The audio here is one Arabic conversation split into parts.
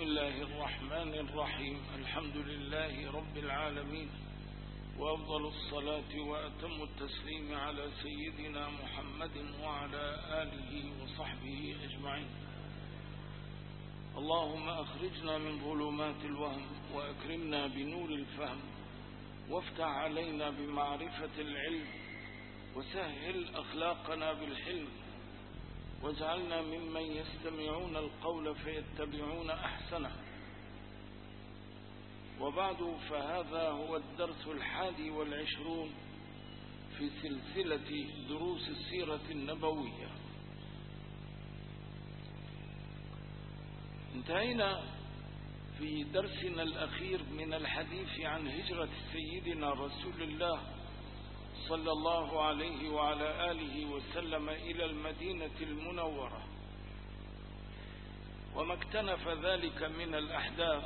بسم الله الرحمن الرحيم. الحمد لله رب العالمين، وأفضل الصلاة وأتم التسليم على سيدنا محمد وعلى آله وصحبه أجمعين. اللهم أخرجنا من ظلمات الوهم وأكرمنا بنور الفهم، وافتح علينا بمعرفة العلم، وسهل أخلاقنا بالحلم، واجعلنا ممن يستمعون القول فيتبعون أحسنه. وبعد، فهذا هو الدرس 21 في سلسلة دروس السيرة النبوية. انتهينا في درسنا الأخير من الحديث عن هجرة سيدنا رسول الله صلى الله عليه وعلى آله وسلم إلى المدينة المنورة، وما اكتنف ذلك من الأحداث،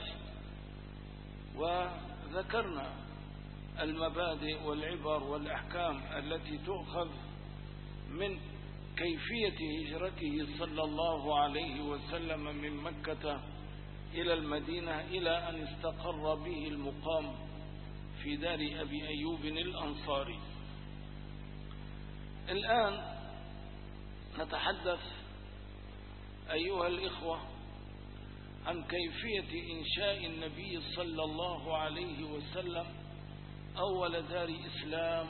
وذكرنا المبادئ والعبر والأحكام التي تؤخذ من كيفية هجرته صلى الله عليه وسلم من مكة إلى المدينة، إلى أن استقر به المقام في دار أبي أيوب الأنصاري. الآن نتحدث أيها الإخوة عن كيفية إنشاء النبي صلى الله عليه وسلم أول دار إسلام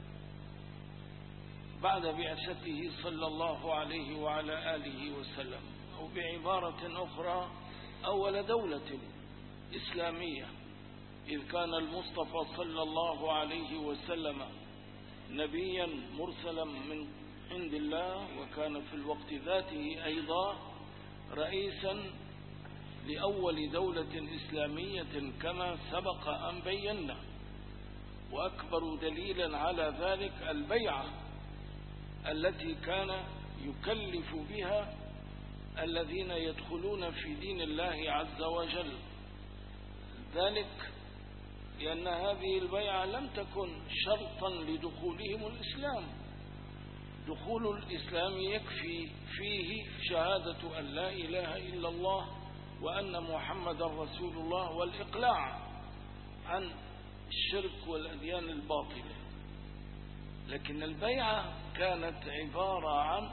بعد بعثته صلى الله عليه وعلى آله وسلم، أو بعبارة أخرى أول دولة إسلامية، إذ كان المصطفى صلى الله عليه وسلم نبيا مرسلا من عند الله، وكان في الوقت ذاته أيضا رئيسا لأول دولة إسلامية كما سبق أن بينا. وأكبر دليلا على ذلك البيعة التي كان يكلف بها الذين يدخلون في دين الله عز وجل، ذلك لأن هذه البيعة لم تكن شرطا لدخولهم الإسلام. دخول الإسلام يكفي فيه شهادة أن لا إله إلا الله وأن محمد رسول الله، والإقلاع عن الشرك والأديان الباطلة. لكن البيعة كانت عبارة عن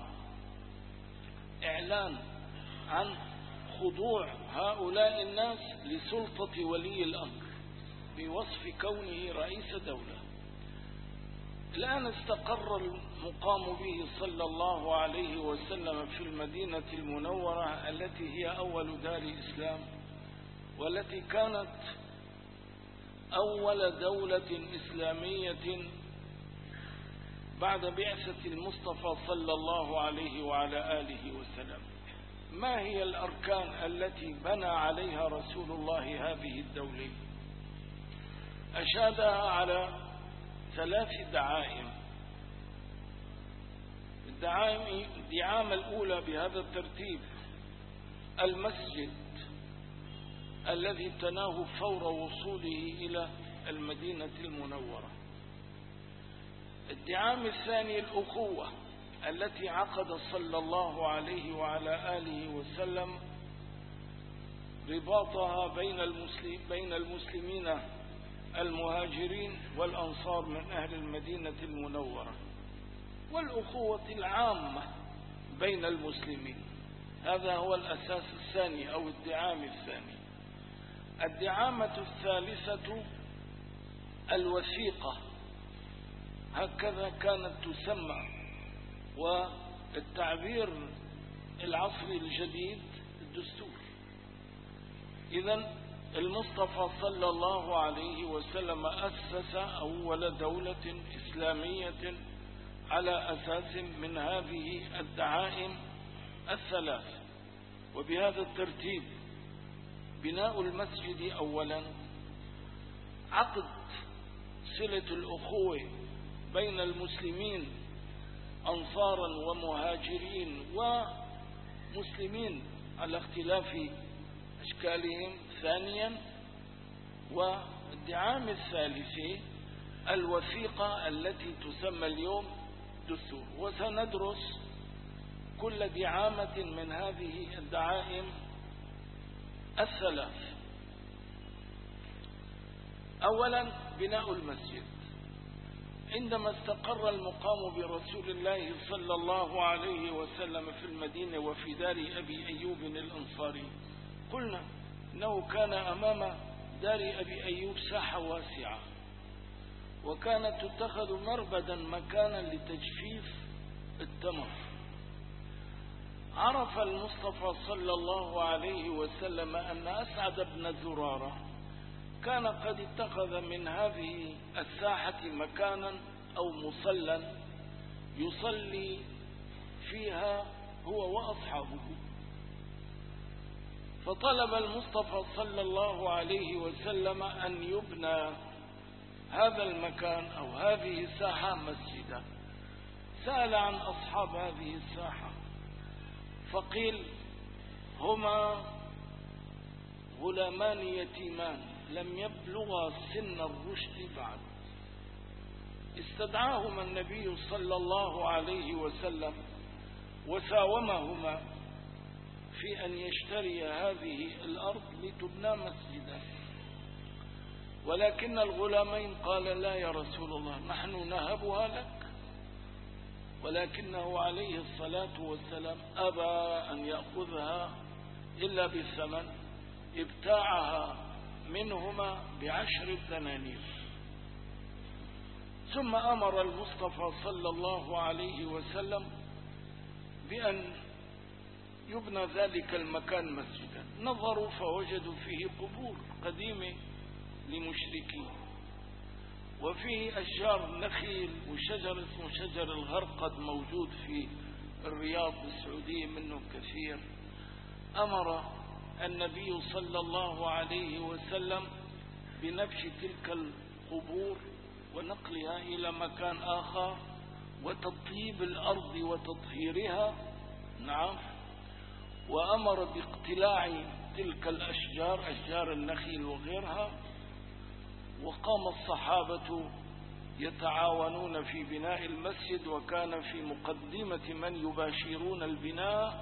إعلان عن خضوع هؤلاء الناس لسلطة ولي الأمر بوصف كونه رئيس دولة. الآن استقر المقام به صلى الله عليه وسلم في المدينة المنورة، التي هي أول دار إسلام، والتي كانت أول دولة إسلامية بعد بعثة المصطفى صلى الله عليه وعلى آله وسلم. ما هي الأركان التي بنى عليها رسول الله هذه الدولة؟ أشادها على 3 دعائم. الدعامة الأولى بهذا الترتيب: المسجد الذي تناه فور وصوله إلى المدينة المنورة. الدعام الثاني: الأخوة التي عقد صلى الله عليه وعلى آله وسلم رباطها بين المسلمين المهاجرين والأنصار من أهل المدينة المنورة، والأخوة العامة بين المسلمين. هذا هو الأساس الثاني أو الدعام الثاني. الدعامة الثالثة: الوثيقة، هكذا كانت تسمى، والتعبير العصري الجديد الدستور. إذن المصطفى صلى الله عليه وسلم أسس أول دولة إسلامية على أساس من هذه الدعائم الثلاث. وبهذا الترتيب: بناء المسجد أولا، عقد صلة الأخوة بين المسلمين أنصارا ومهاجرين ومسلمين على اختلاف أشكالهم ثانيا. والدعام الثالث: الوثيقة التي تسمى اليوم دستور. وسندرس كل دعامة من هذه الدعائم الثلاث. أولا بناء المسجد. عندما استقر المقام برسول الله صلى الله عليه وسلم في المدينة وفي دار أبي أيوب الأنصاري، قلنا إنه كان أمام دار أبي أيوب ساحة واسعة، وكانت تتخذ مربدا مكانا لتجفيف التمر. عرف المصطفى صلى الله عليه وسلم أن أسعد بن زرارة كان قد اتخذ من هذه الساحة مكانا أو مصلى يصلي فيها هو وأصحابه، فطلب المصطفى صلى الله عليه وسلم أن يبنى هذا المكان أو هذه الساحة مسجدا. سأل عن أصحاب هذه الساحة فقيل هما غلامان يتيمان لم يبلغا سن الرشد بعد. استدعاهما النبي صلى الله عليه وسلم وساومهما في أن يشتري هذه الأرض لتبنى مسجدا، ولكن الغلامين قال لا يا رسول الله، نحن نهبها لك. ولكنه عليه الصلاة والسلام أبى أن يأخذها إلا بالثمن، ابتاعها منهما ب10 دنانير. ثم أمر المصطفى صلى الله عليه وسلم بأن يبنى ذلك المكان مسجدا. نظروا فوجدوا فيه قبور قديمة لمشركين، وفيه أشجار نخيل وشجر اسمه شجر الغرقد موجود في الرياض السعودية منه كثير. أمر النبي صلى الله عليه وسلم بنبش تلك القبور ونقلها إلى مكان آخر وتطيب الأرض وتطهيرها. نعم. وأمر باقتلاع تلك الأشجار، أشجار النخيل وغيرها. وقام الصحابة يتعاونون في بناء المسجد، وكان في مقدمة من يباشرون البناء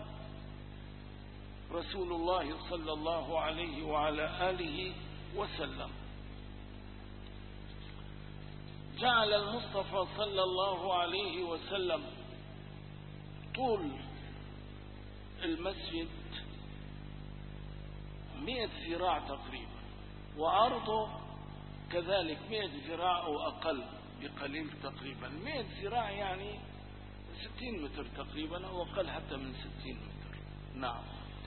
رسول الله صلى الله عليه وعلى آله وسلم. جعل المصطفى صلى الله عليه وسلم طول المسجد 100 ذراع تقريبا، وعرضه كذلك 100 ذراع أو أقل بقليل تقريبا. 100 ذراع يعني 60 متر تقريبا أو أقل حتى من 60 متر. نعم.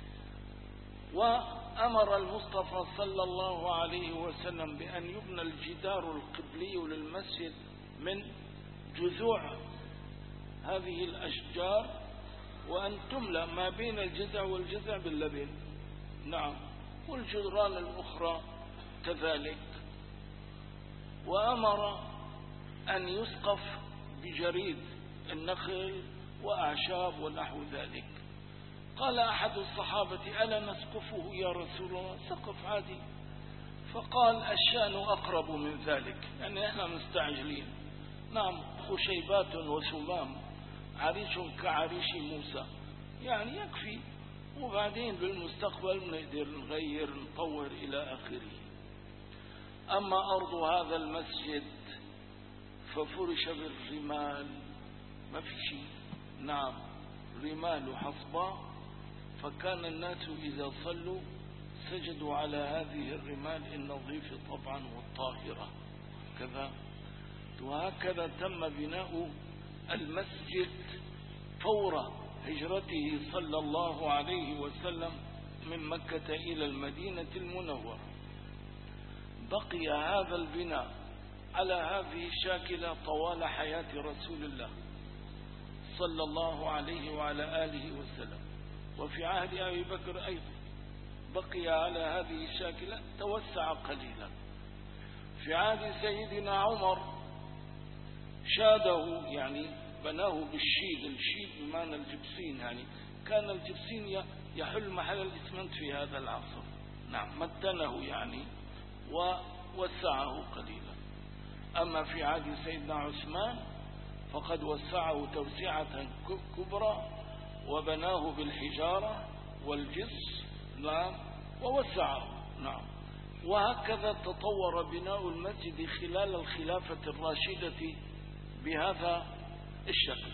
وأمر المصطفى صلى الله عليه وسلم بأن يبنى الجدار القبلي للمسجد من جذوع هذه الأشجار، وأن تملأ ما بين الجذع والجذع باللبن. نعم. والجدران الأخرى كذلك. وأمر أن يسقف بجريد النخل وأعشاب ونحو ذلك. قال أحد الصحابة ألا نسقفه يا رسول الله؟ سقف عادي. فقال الشأن أقرب من ذلك، يعني احنا مستعجلين. نعم. خشيبات وسمام، عريش كعريش موسى، يعني يكفي، وبعدين بالمستقبل نقدر نغير نطور إلى آخره. أما أرض هذا المسجد ففرش بالرمال، ما في شيء. نعم. رمال حصباء، فكان الناس إذا صلوا سجدوا على هذه الرمال النظيفة طبعا والطاهرة كذا. وهكذا تم بناء المسجد فور هجرته صلى الله عليه وسلم من مكة إلى المدينة المنورة. بقي هذا البناء على هذه الشاكلة طوال حياة رسول الله صلى الله عليه وعلى آله وسلم. وفي عهد أبي بكر أيضا بقي على هذه الشاكلة، توسع قليلا. في عهد سيدنا عمر شاده، يعني بناه بالشيد. الشيد بمعنى الجبسين، يعني كان الجبسين يحل محل الإسمنت في هذا العصر. نعم. متنه يعني ووسعه قليلا. أما في عهد سيدنا عثمان فقد وسعه توسعة كبرى وبناه بالحجارة والجس. نعم. ووسعه. نعم. وهكذا تطور بناء المسجد خلال الخلافة الراشدة بهذا الشكل.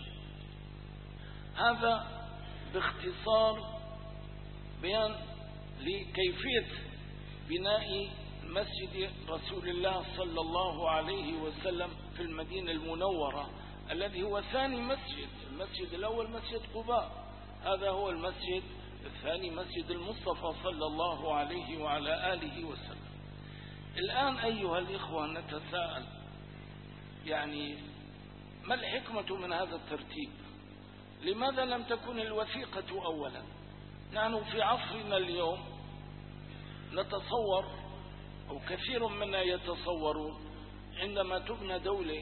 هذا باختصار بيان لكيفية بناء مسجد رسول الله صلى الله عليه وسلم في المدينة المنورة، الذي هو ثاني مسجد. المسجد الأول مسجد قباء، هذا هو المسجد الثاني مسجد المصطفى صلى الله عليه وعلى آله وسلم. الآن أيها الإخوة نتساءل، يعني ما الحكمة من هذا الترتيب؟ لماذا لم تكن الوثيقة أولا؟ نحن في عصرنا اليوم نتصور، أو كثير منا يتصورون، عندما تبنى دولة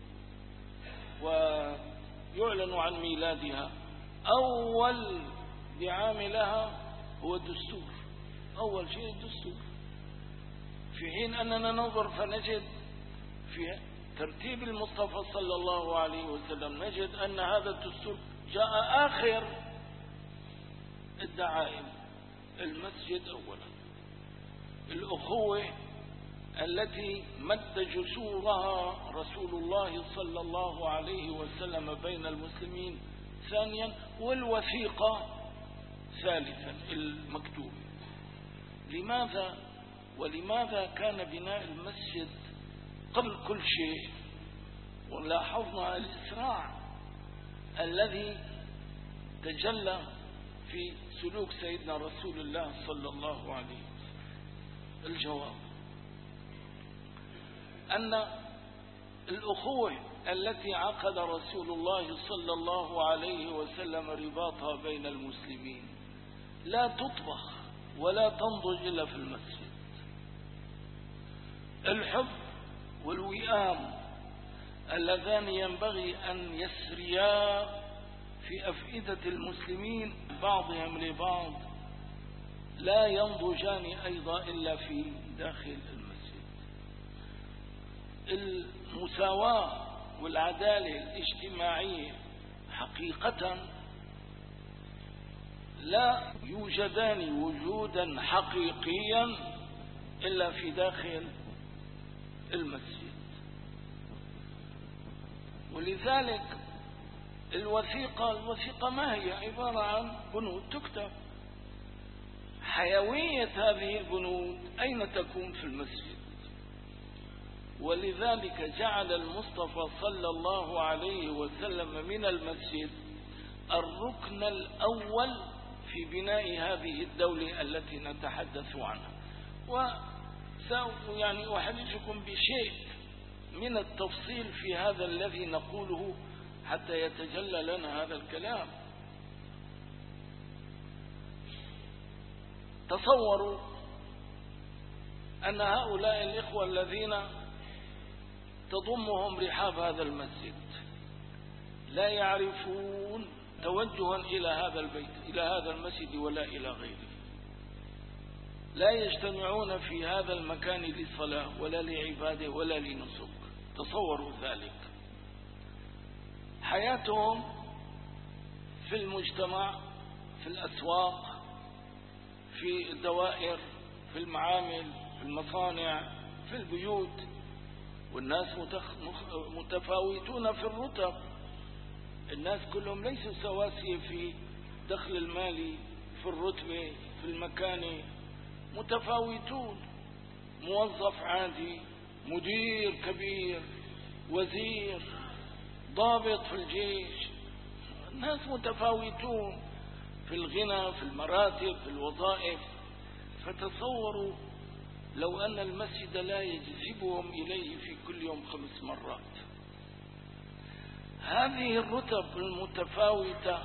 ويعلن عن ميلادها أول دعام لها هو الدستور، أول شيء الدستور، في حين أننا ننظر فنجد في ترتيب المصطفى صلى الله عليه وسلم نجد أن هذا الدستور جاء آخر الدعائم. المسجد أولا، الأخوة التي مد جسورها رسول الله صلى الله عليه وسلم بين المسلمين ثانيا، والوثيقة ثالثا المكتوب. لماذا ولماذا كان بناء المسجد قبل كل شيء؟ ولاحظنا الإسراع الذي تجلى في سلوك سيدنا رسول الله صلى الله عليه وسلم. الجواب أن الأخوة التي عقد رسول الله صلى الله عليه وسلم رباطها بين المسلمين لا تطبخ ولا تنضج إلا في المسجد. الحب والوئام اللذان ينبغي أن يسريا في أفئدة المسلمين بعضهم لبعض لا ينضجان أيضا إلا في داخل المسجد. المساواة والعدالة الاجتماعية حقيقة لا يوجدان وجودا حقيقيا إلا في داخل المسجد. ولذلك الوثيقة ما هي؟ عبارة عن بنود تكتب. حيوية هذه البنود أين تكون؟ في المسجد. ولذلك جعل المصطفى صلى الله عليه وسلم من المسجد الركن الأول في بناء هذه الدولة التي نتحدث عنها. يعني أحدثكم بشيء من التفصيل في هذا الذي نقوله حتى يتجلى لنا هذا الكلام. تصوروا أن هؤلاء الإخوة الذين تضمهم رحاب هذا المسجد لا يعرفون توجها إلى هذا البيت، إلى هذا المسجد ولا إلى غيره، لا يجتمعون في هذا المكان للصلاة ولا لعبادة ولا لنسك. تصوروا ذلك. حياتهم في المجتمع، في الأسواق، في الدوائر، في المعامل، في المصانع، في البيوت، والناس متفاوتون في الرتب. الناس كلهم ليسوا سواسية في دخل المالي، في الرتبة، في المكانة، متفاوتون. موظف عادي، مدير كبير، وزير، ضابط في الجيش، الناس متفاوتون في الغنى، في المراتب، في الوظائف. فتصوروا لو أن المسجد لا يجذبهم إليه في كل يوم 5 مرات. هذه الرتب المتفاوتة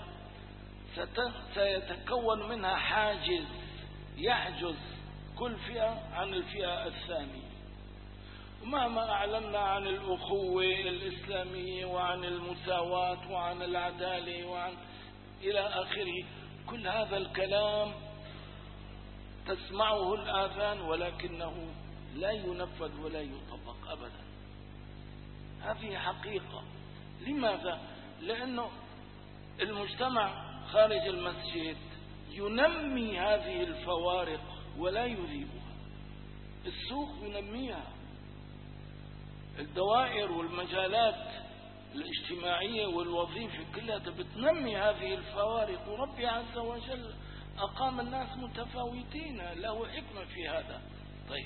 سيتكون منها حاجز يحجز كل فئة عن الفئة الثانية. ومهما أعلنا عن الأخوة الإسلامية وعن المساواة وعن العدالة وعن إلى آخره، كل هذا الكلام تسمعه الآذان ولكنه لا ينفذ ولا يطبق أبدا. هذه حقيقة. لماذا؟ لأنه المجتمع خارج المسجد ينمي هذه الفوارق ولا يذيبها. السوق ينميها، الدوائر والمجالات الاجتماعية والوظيفة كلها بتنمي هذه الفوارق، وربي عز وجل أقام الناس متفاوتين، له حكمة في هذا. طيب،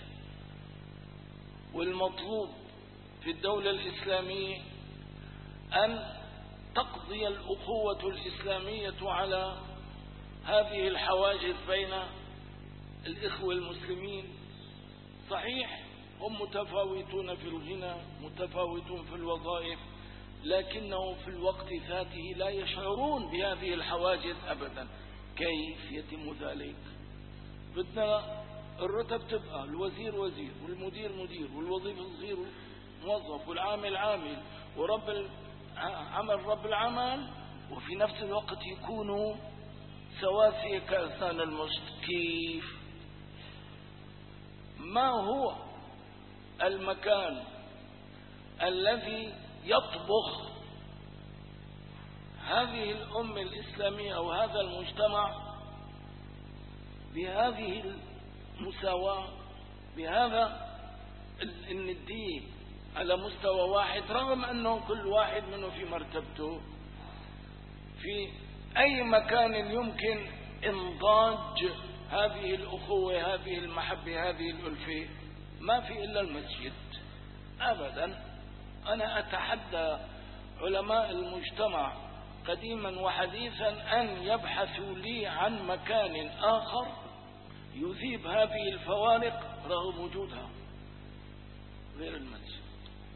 والمطلوب في الدولة الإسلامية أن تقضي الأخوة الإسلامية على هذه الحواجز بين الإخوة المسلمين. صحيح هم متفاوتون في الغنى، متفاوتون في الوظائف، لكنهم في الوقت ذاته لا يشعرون بهذه الحواجز أبدا. كيف يتم ذلك؟ بدنا الرتب تبقى الوزير وزير، والمدير مدير، والوظيفة صغير موظف، والعامل عامل، ورب العمل رب العمل، وفي نفس الوقت يكونوا سواسية كأسنان المشط. كيف؟ ما هو المكان الذي يطبخ هذه الأمة الإسلامية أو هذا المجتمع بهذه المساواة، بهذا الندية على مستوى واحد، رغم أنه كل واحد منه في مرتبته؟ في أي مكان يمكن إنضاج هذه الأخوة، هذه المحبة، هذه الألفة؟ ما في إلا المسجد أبدا. أنا أتحدى علماء المجتمع قديما وحديثا أن يبحثوا لي عن مكان آخر يذيب هذه الفوارق رغم وجودها غير المسجد.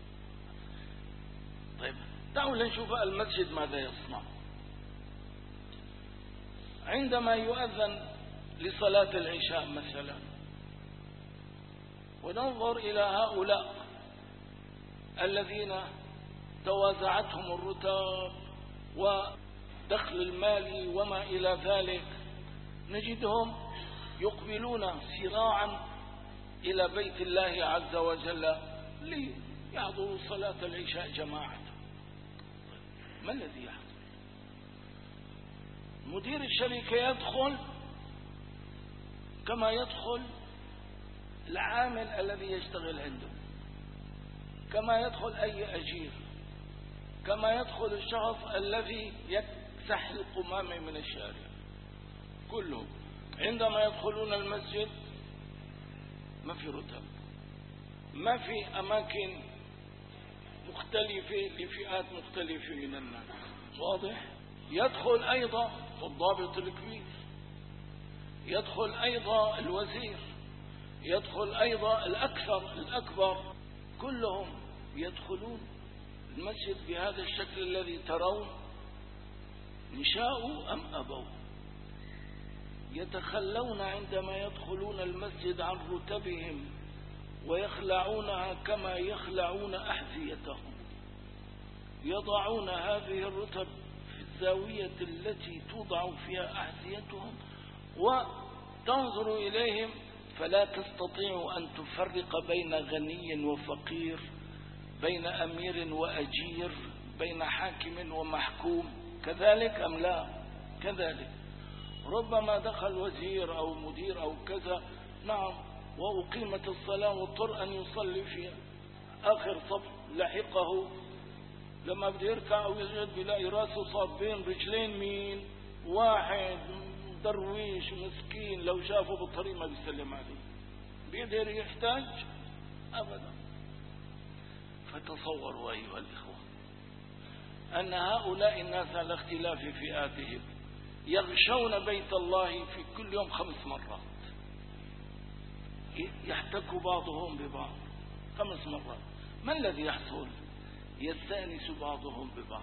طيب، دعونا نشوف المسجد ماذا يصنع. عندما يؤذن لصلاة العشاء مثلا، وننظر إلى هؤلاء الذين توازعتهم الرتب ودخل المال وما إلى ذلك، نجدهم يقبلون سراعا إلى بيت الله عز وجل ليحضروا صلاة العشاء جماعة. ما الذي يحصل؟ مدير الشركة يدخل كما يدخل العامل الذي يشتغل عنده، كما يدخل أي أجير، كما يدخل الشخص الذي يكسح القمامة من الشارع. كلهم عندما يدخلون المسجد ما في رتب، ما في أماكن مختلفة لفئات مختلفة من الناس. واضح؟ يدخل أيضا الضابط الكبير، يدخل أيضا الوزير، يدخل أيضا الأكبر، كلهم يدخلون المسجد بهذا الشكل الذي ترون، إن شاءوا أم أبوا. يتخلون عندما يدخلون المسجد عن رتبهم ويخلعونها كما يخلعون أحذيتهم، يضعون هذه الرتب في الزاوية التي توضع فيها أحذيتهم، وتنظر إليهم فلا تستطيع أن تفرق بين غني وفقير، بين أمير وأجير، بين حاكم ومحكوم. كذلك أم لا؟ كذلك. ربما دخل وزير أو مدير أو كذا، نعم، وأقيمت الصلاة واضطر أن يصلي في آخر صف، لحقه لما بده يركع أو يسجد بيلاقي راسه صاب بين رجلين مين؟ واحد درويش مسكين، لو شافه بالطريق ما بيسلم عليه. بيقدر يحتاج؟ أبدا. فتصوروا أيها الإخوة أن هؤلاء الناس على اختلاف فئاتهم يغشون بيت الله في كل يوم 5 مرات، يحتك بعضهم ببعض 5 مرات. ما الذي يحصل؟ يستأنس بعضهم ببعض.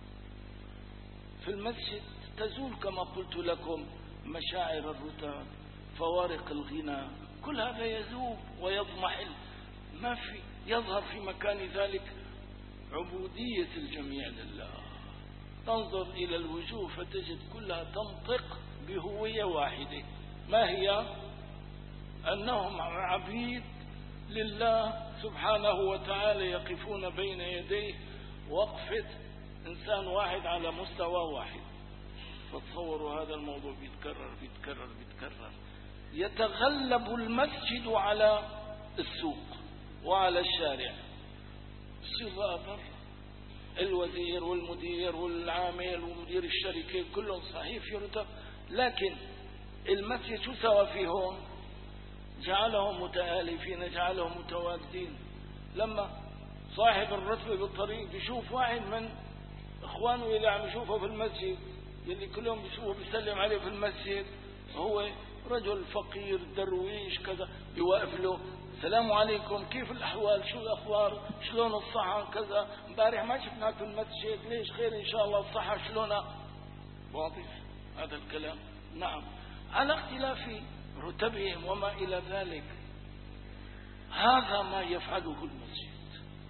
في المسجد تزول كما قلت لكم مشاعر الرتب، فوارق الغنى، كل هذا يذوب ويضمحل. ما في يظهر في مكان ذلك عبودية الجميع لله. تنظر إلى الوجوه فتجد كلها تنطق بهوية واحدة، ما هي؟ أنهم عبيد لله سبحانه وتعالى، يقفون بين يديه وقفة إنسان واحد على مستوى واحد. فتصوروا هذا الموضوع بيتكرر بيتكرر بيتكرر يتغلب المسجد على السوق وعلى الشارع، يصير بقى بر الوزير والمدير والعامل ومدير الشركة كلهم صحيح في رتب، لكن المسجد شو سوى فيهم؟ جعلهم متآلفين، جعلهم متواجدين. لما صاحب الرتبة بالطريق بيشوف واحد من اخوانه اللي عم يشوفه في المسجد، اللي كلهم بيشوفه بيسلم عليه في المسجد، هو رجل فقير درويش كذا، بيوقف له السلام عليكم، كيف الأحوال، شو الأخبار، شلون الصحة كذا، امبارح ما شفناك في المسجد، ليش خير إن شاء الله، الصحة شلونها؟ واضح هذا الكلام؟ نعم، على اختلاف رتبهم وما إلى ذلك. هذا ما يفعله المسجد.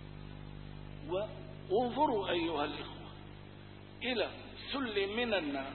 وانظروا أيها الإخوة إلى سلم من الناس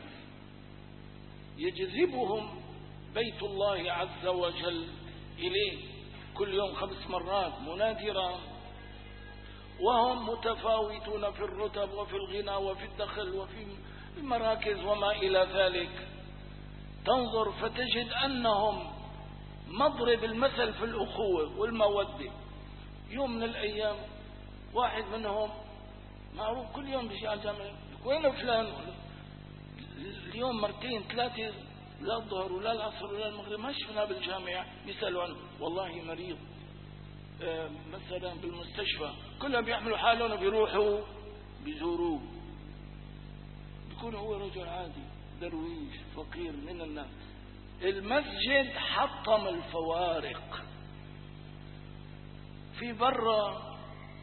يجذبهم بيت الله عز وجل إليه كل يوم 5 مرات منادرا، وهم متفاوتون في الرتب وفي الغنى وفي الدخل وفي المراكز وما إلى ذلك. تنظر فتجد أنهم مضرب المثل في الأخوة والمودة. يوم من الأيام واحد منهم معروف كل يوم بيجي على الجامعة، وين فلان؟ اليوم 2 3 لا الظهر ولا العصر ولا المغرب ما شفناه بالجامعة. يسألوا عنه، والله مريض مثلا بالمستشفى، كلهم بيحملوا حالهم وبيروحوا بيزوروه، بيكون هو رجل عادي درويش فقير من الناس. المسجد حطم الفوارق. في برا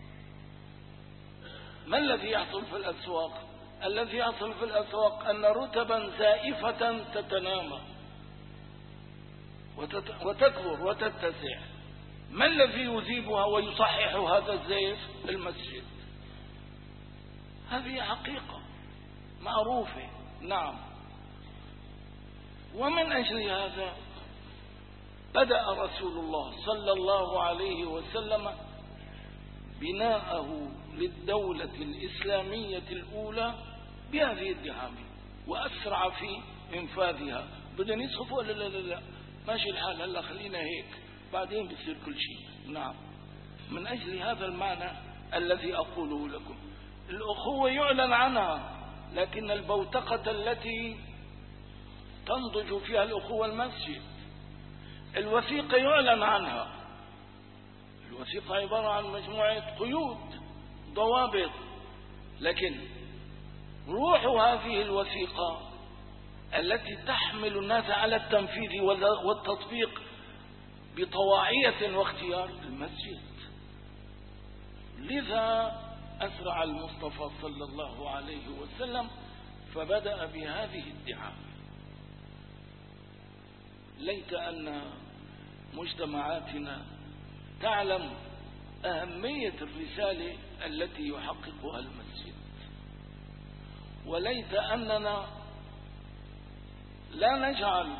ما الذي يحصل في الأسواق؟ الذي يحصل في الأسواق أن رتبا زائفة تتنامى وتكبر وتتسع. ما الذي يذيبها ويصحح هذا الزيف؟ المسجد. هذه حقيقة معروفة. نعم. ومن أجل هذا بدأ رسول الله صلى الله عليه وسلم بناءه للدولة الإسلامية الأولى بهذه الدعامة، وأسرع في إنفاذها. بدنا يسخفوا ولا لا ماشي الحال، هلا خلينا هيك بعدين بيصير كل شيء. نعم. من أجل هذا المعنى الذي أقوله لكم، الأخوة يعلن عنها، لكن البوتقة التي تنضج فيها الأخوة المسجد. الوثيقة يعلن عنها، الوثيقة عبارة عن مجموعة قيود ضوابط، لكن روح هذه الوثيقة التي تحمل الناس على التنفيذ والتطبيق بطواعية واختيار المسجد. لذا أسرع المصطفى صلى الله عليه وسلم فبدأ بهذه الدعامة. ليت أن مجتمعاتنا تعلم أهمية الرسالة التي يحققها المسجد، وليت أننا لا نجعل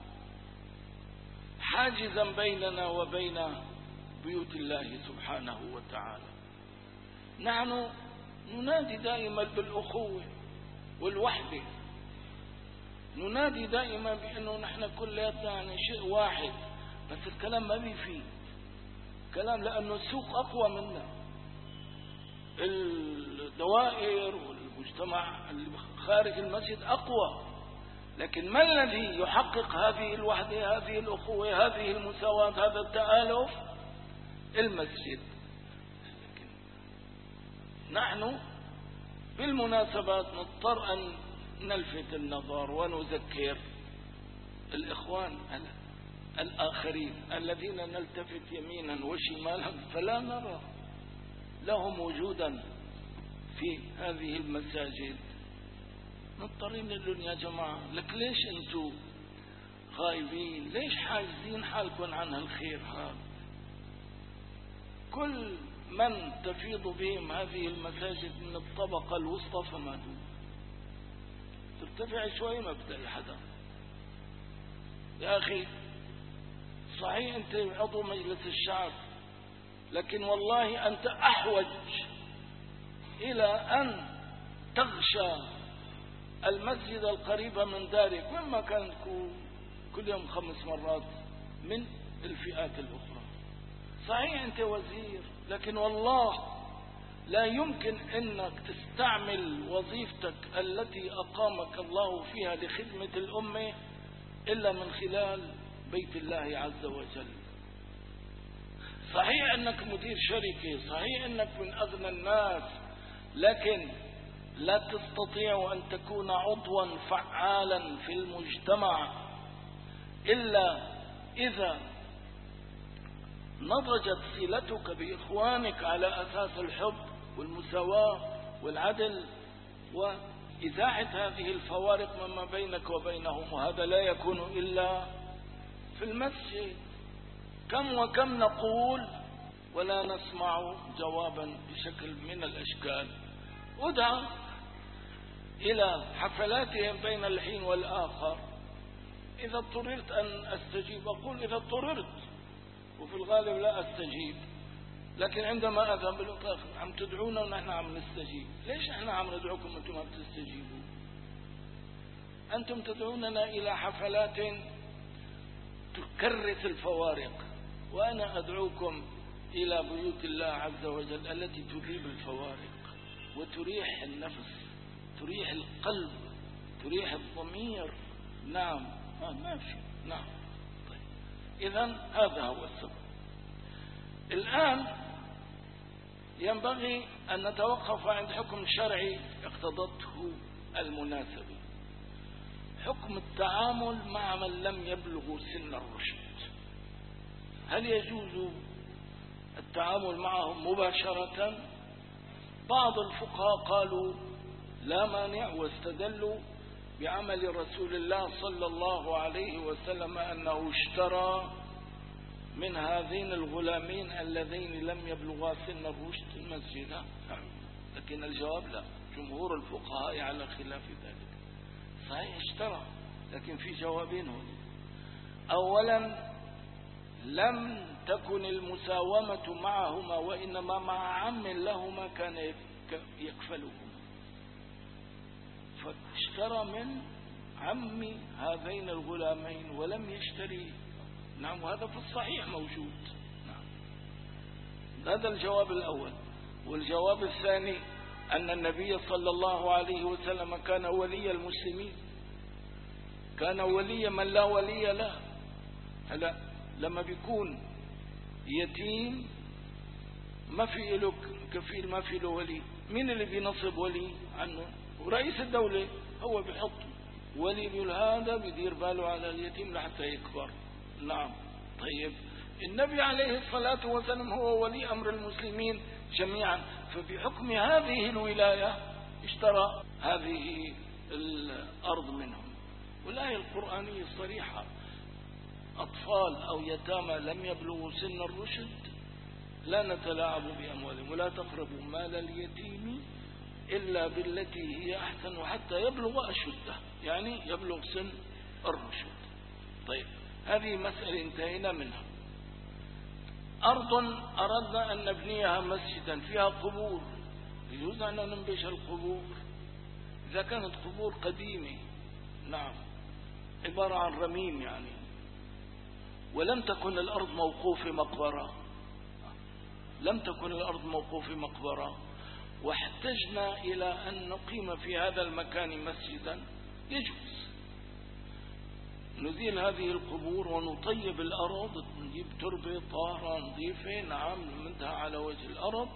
حاجزا بيننا وبين بيوت الله سبحانه وتعالى. نحن ننادي دائما بالأخوة والوحدة، ننادي دائما بأنه نحن كلنا يعني شيء واحد، بس الكلام ما بيفيد كلام، لأنه السوق أقوى منا، الدوائر والمجتمع اللي خارج المسجد أقوى. لكن ما الذي يحقق هذه الوحدة، هذه الأخوة، هذه المساواة، هذا التآلف؟ المسجد. نحن بالمناسبات نضطر أن نلفت النظر ونذكر الإخوان الآخرين الذين نلتفت يمينا وشمالا فلا نرى لهم وجودا في هذه المساجد. مضطرين لهم يا جماعة، لك ليش أنتوا غايبين؟ ليش حاجزين حالكم عن الخير هذا؟ كل من تفيض بهم هذه المساجد من الطبقة الوسطى فما دون، ترتفع شوي ما بدأ حدا. يا أخي صحيح أنت عضو مجلس الشعب، لكن والله أنت أحوج إلى أن تغشى المسجد القريب من دارك مما كان كل يوم 5 مرات من الفئات الأخرى. صحيح أنت وزير، لكن والله لا يمكن أنك تستعمل وظيفتك التي أقامك الله فيها لخدمة الأمة إلا من خلال بيت الله عز وجل. صحيح أنك مدير شركة، صحيح أنك من أغنى الناس، لكن لا تستطيع أن تكون عضوا فعالا في المجتمع إلا إذا نضجت صلتك بإخوانك على أساس الحب والمساواة والعدل وإزاحة هذه الفوارق مما بينك وبينهم. وهذا لا يكون إلا في المسجد. كم وكم نقول ولا نسمع جوابا بشكل من الأشكال. أدعى إلى حفلاتهم بين الحين والآخر، إذا اضطررت أن أستجيب أقول إذا اضطررت، وفي الغالب لا أستجيب. لكن عندما أذهب بالإطلاق عم تدعونا ونحن عم نستجيب. ليش احنا عم ندعوكم وانتم ما بتستجيبوا؟ أنتم تدعوننا إلى حفلات تكرس الفوارق، وأنا أدعوكم إلى بيوت الله عز وجل التي تذيب الفوارق وتريح النفس، تريح القلب، تريح الضمير. نعم ما في. نعم. طيب. إذن هذا هو السبب. الآن ينبغي أن نتوقف عند حكم شرعي اقتضته المناسبة، حكم التعامل مع من لم يبلغ سن الرشد. هل يجوز التعامل معهم مباشرة؟ بعض الفقهاء قالوا لا مانع، واستدلوا بعمل رسول الله صلى الله عليه وسلم أنه اشترى من هذين الغلامين اللذين لم يبلغا سن الرشد المسجد. لكن الجواب لا، جمهور الفقهاء على خلاف ذلك. صحيح اشترى، لكن في جوابين هنا. أولا لم تكن المساومة معهما، وإنما مع عم لهما كان يكفلهما، فاشترى من عم هذين الغلامين ولم يشتري. نعم، وهذا في الصحيح موجود. نعم. هذا الجواب الأول. والجواب الثاني أن النبي صلى الله عليه وسلم كان ولي المسلمين، كان ولي من لا ولي له. هلا لما بيكون يتيم ما في له كفيل، ما في له ولي، مين اللي بينصب ولي عنه؟ ورئيس الدولة هو بيحط ولي، بيقول هذا بيدير باله على اليتيم لحتى يكبر. نعم. طيب النبي عليه الصلاة والسلام هو ولي أمر المسلمين جميعا، فبحكم هذه الولاية اشترى هذه الأرض منهم. والآية القرآنية صريحة: أطفال أو يتامى لم يبلغوا سن الرشد لا نتلاعب بأموالهم، ولا تقربوا مال اليتيم إلا بالتي هي أحسن حتى يبلغ أشده، يعني يبلغ سن الرشد. طيب هذه مسألة انتهينا منها. أرض أردنا أن نبنيها مسجدا فيها قبور، يجوز أن ننبش القبور إذا كانت قبور قديمة. نعم، عبارة عن رميم يعني، ولم تكن الأرض موقوفة مقبرة، لم تكن الأرض موقوفة مقبرة، واحتجنا إلى أن نقيم في هذا المكان مسجدا، يجوز نزيل هذه القبور ونطيب الأرض، نجيب تربة طاهرة نظيفة، نعم، نمدها على وجه الأرض،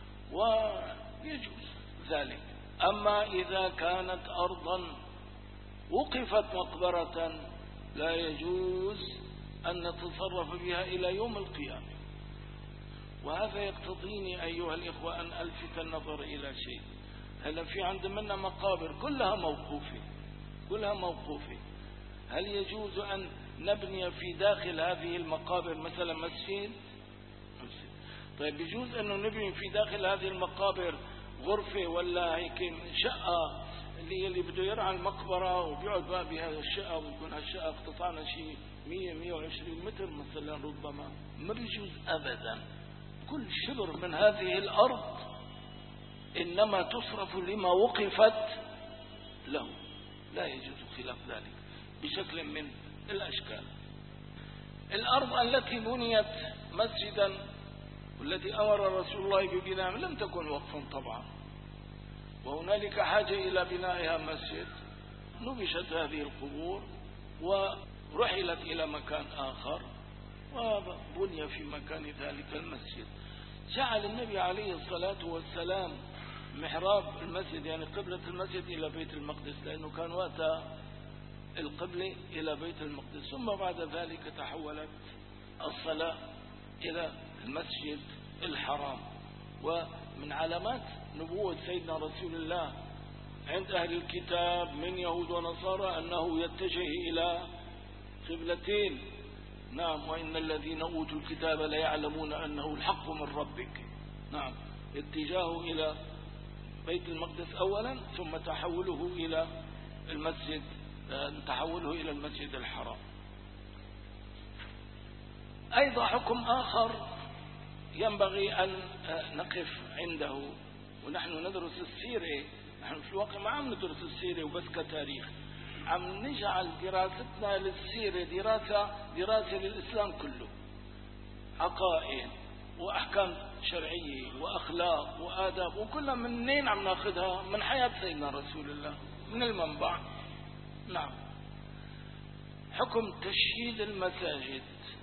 ويجوز ذلك. أما إذا كانت أرضا وقفت مقبرة لا يجوز أن نتصرف بها إلى يوم القيامة. وهذا يقتضيني أيها الإخوة أن ألفت النظر إلى شيء. هل في عند منا مقابر كلها موقوفة، كلها موقوفة، هل يجوز أن نبني في داخل هذه المقابر مثلا مسجد؟ طيب يجوز أنه نبني في داخل هذه المقابر غرفة ولا هيك شقة اللي بده يرعى المقبرة وبيقعد بقى بهذا الشقة، ويكون هالشقة اقتطعنا شيء 100-120 متر مثلا ربما، ما بيجوز أبدا. كل شبر من هذه الأرض إنما تصرف لما وقفت له، لا يجوز خلاف ذلك بشكل من الأشكال. الأرض التي بنيت مسجدا والتي أمر رسول الله ببناء لم تكن وقفا طبعا، وهنالك حاجة إلى بنائها مسجد، نبشت هذه القبور ورحلت إلى مكان آخر وبني في مكان ذلك المسجد. جعل النبي عليه الصلاة والسلام محراب المسجد يعني قبلة المسجد إلى بيت المقدس، لأنه كان وقتها القبلة إلى بيت المقدس، ثم بعد ذلك تحولت الصلاة إلى المسجد الحرام. ومن علامات نبوة سيدنا رسول الله عند أهل الكتاب من يهود ونصارى أنه يتجه إلى قبلتين. نعم، وإن الذين أوتوا الكتاب لا يعلمون أنه الحق من ربك. نعم، اتجاهه إلى بيت المقدس أولا، ثم تحوله إلى المسجد الحرام. أيضا حكم آخر ينبغي أن نقف عنده، ونحن ندرس السيرة. نحن في الواقع ما عم ندرس السيرة وبس كتاريخ، عم نجعل دراستنا للسيرة دراسة للإسلام كله، عقائد وأحكام شرعية وأخلاق وآداب، وكلها منين عم ناخذها؟ من حياة سيدنا رسول الله، من المنبع. نعم. حكم تشييد المساجد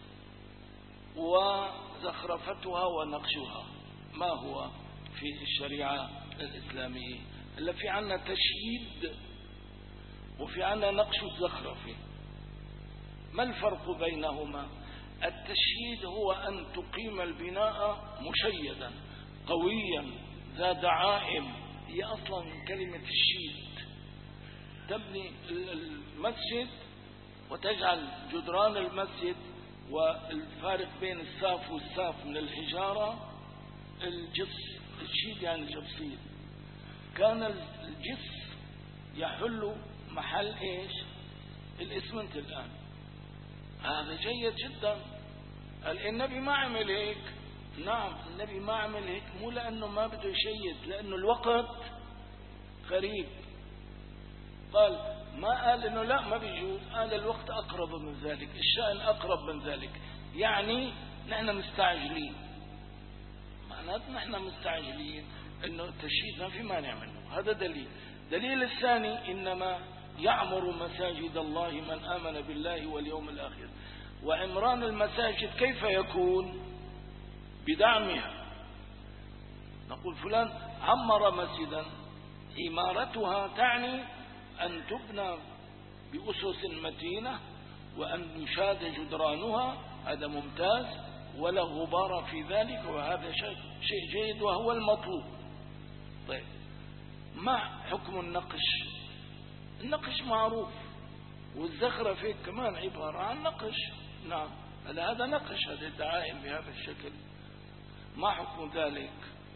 وزخرفتها ونقشها، ما هو في الشريعة الإسلامية؟ إلا في عنا تشييد وفي عنا نقش الزخرفة. ما الفرق بينهما؟ التشييد هو أن تقيم البناء مشيدا قويا ذا دعائم، هي أصلا من كلمة الشيد. تبني المسجد وتجعل جدران المسجد والفارق بين الساف والساف من الحجارة الجص. الشيد يعني الجبصيد. كان الجص يحل محل ايش؟ الاسمنت الآن. هذا جيد جدا. النبي ما عمل هيك. نعم، النبي ما عمل هيك، مو لأنه ما بده يشيد، لأنه الوقت قريب. ما قال انه لا ما بيجوز، قال الوقت اقرب من ذلك، الشأن اقرب من ذلك. يعني نحن مستعجلين، معناته نحن مستعجلين انه التشييد ما في مانع منه. هذا دليل الثاني، انما يعمر مساجد الله من آمن بالله واليوم الآخر. وعمران المساجد كيف يكون؟ بدعمها. نقول فلان عمر مسجدا، عمارتها تعني أن تبنى بأسس متينة وأن يشاد جدرانها، هذا ممتاز ولا غبار في ذلك، وهذا شيء جيد وهو المطلوب. طيب، مع حكم النقش. النقش معروف، والزخرفة كمان عبارة عن نقش. نعم، هذا نقش، هذه الدعائم بهذا الشكل. ما حكم ذلك؟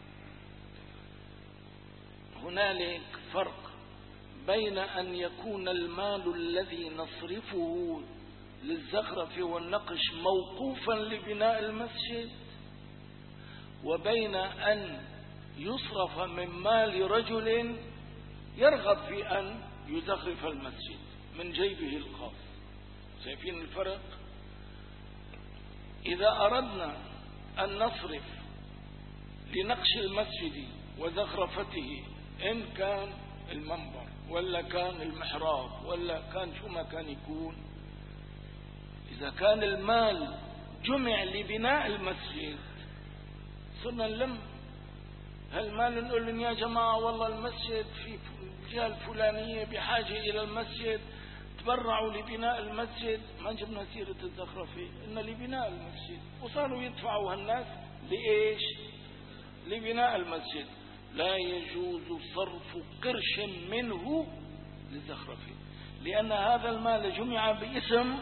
هنالك فرق بين أن يكون المال الذي نصرفه للزخرف والنقش موقوفا لبناء المسجد، وبين أن يصرف من مال رجل يرغب في أن يزخرف المسجد من جيبه الخاص. شايفين الفرق؟ إذا أردنا أن نصرف لنقش المسجد وزخرفته، إن كان المنبر ولا كان المحراب ولا كان شو ما كان يكون، إذا كان المال جمع لبناء المسجد، صرنا نلم هالمال نقول لهم يا جماعة والله المسجد في الجهة الفلانية بحاجة إلى المسجد، تبرعوا لبناء المسجد. ما جبنا سيرة الزخرفة، إن لبناء المسجد، وصاروا يدفعوا هالناس لإيش؟ لبناء المسجد. لا يجوز صرف قرش منه للزخرفة، لأن هذا المال جمع باسم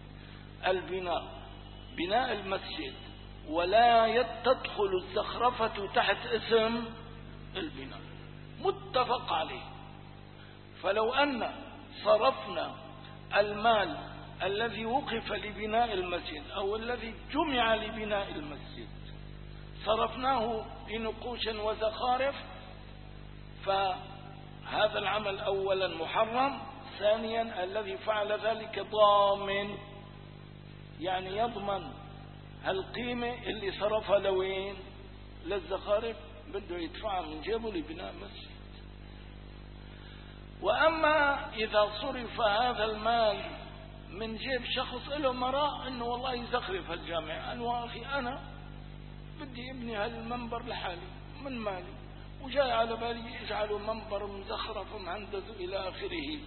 بناء المسجد، ولا تدخل الزخرفة تحت اسم البناء، متفق عليه. فلو أن صرفنا المال الذي وقف لبناء المسجد أو الذي جمع لبناء المسجد صرفناه لنقوش وزخارف، فهذا العمل أولا محرم، ثانيا الذي فعل ذلك ضامن، يعني يضمن القيمة اللي صرفها لوين؟ للزخارف، بده يدفعها من جيبه لبناء مسجد. وأما إذا صرف هذا المال من جيب شخص له مراء أنه والله يزخرف الجامع، أنا أخي أنا بدي ابني هالمنبر لحالي من مالي، وجاي على بالي اجعله منبر مزخرف مهندس إلى آخره.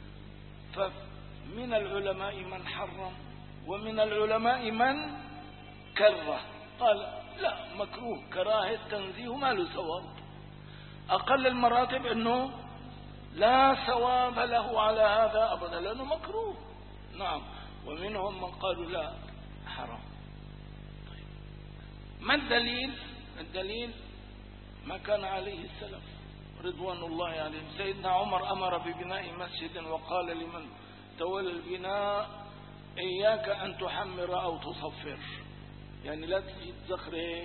فمن العلماء من حرم ومن العلماء من كره، قال لا مكروه كراهة تنزيه ما له ثواب، أقل المراتب أنه لا ثواب له على هذا أبدا لأنه مكروه. نعم. ومنهم من قالوا لا حرام. طيب. ما الدليل؟ الدليل ما كان عليه السلف رضوان الله عليهم. سيدنا عمر أمر ببناء مسجد وقال لمن تولى البناء إياك أن تحمر أو تصفر، يعني لا تجي تزخرف،